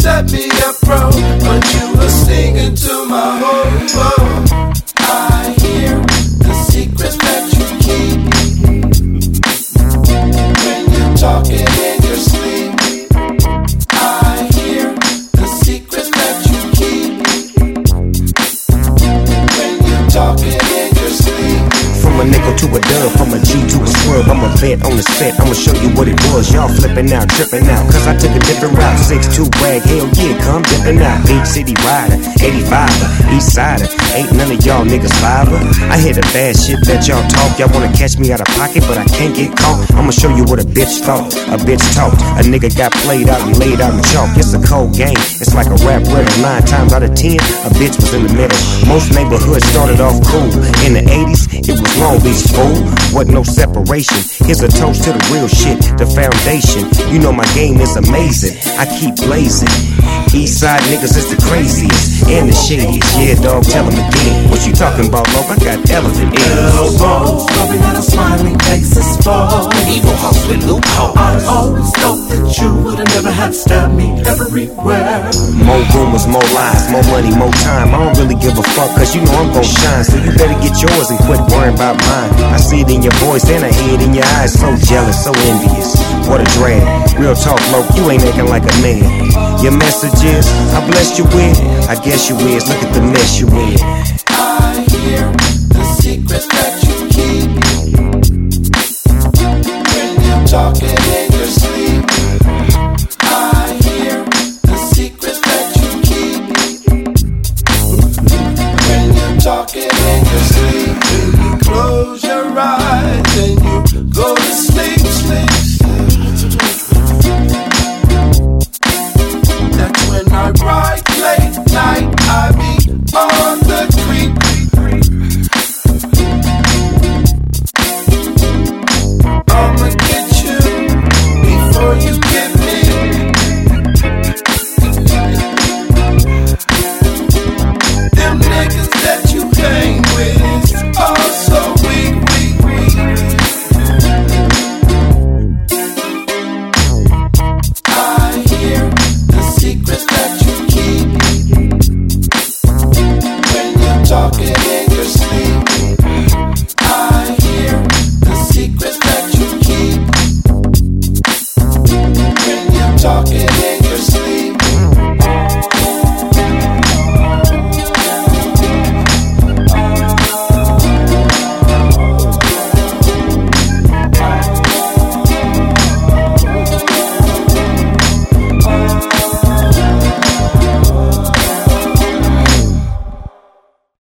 set me up wrong, but you were singing to my home. I hear the secrets that you keep when you're talking in your sleep. I hear the secrets that you keep when you're talking in your sleep. From a nickel to a dub, from a G to a swerve, I'm a vet on the set, I'ma show you what it was. Y'all flipping out, tripping out, cause I took a different route. 6'2" brag, hell yeah, come dipping out. Big city rider, 85er, east sider, ain't none of y'all niggas fiver. I hear the bad shit that y'all talk, y'all wanna catch me out of pocket, but I can't get caught. I'ma show you what a bitch thought, a bitch talk. A nigga got played out and laid out in chalk. It's a cold game, it's like a rap riddle. 9 times out of 10, a bitch was in the middle. Most neighborhoods started off cool. In the 80s, it was Long Beach, fool. Wasn't no separation. Here's a toast to the real shit, the foundation. You know my game is amazing, I keep blazing. Eastside niggas is the craziest and the shadiest. Yeah, dog, tell them again. What you talking about, Lo? I got elephant ears. Elbows rubbing on a smiling faces fall. Evil hustling loopholes. I always thought that you would've never had to stab me everywhere. More rumors, more lies, more money, more time. I don't really give a fuck, cause you know I'm gon' shine. So you better get yours and quit worrying about mine. I see it in your voice and I hear it in your eyes. So jealous, so envious, what a drag. Real talk, Lo, you ain't acting like a man. Your message is, I blessed you with, I guess you is. Look at the mess you in. I hear the secrets that you keep when you're talking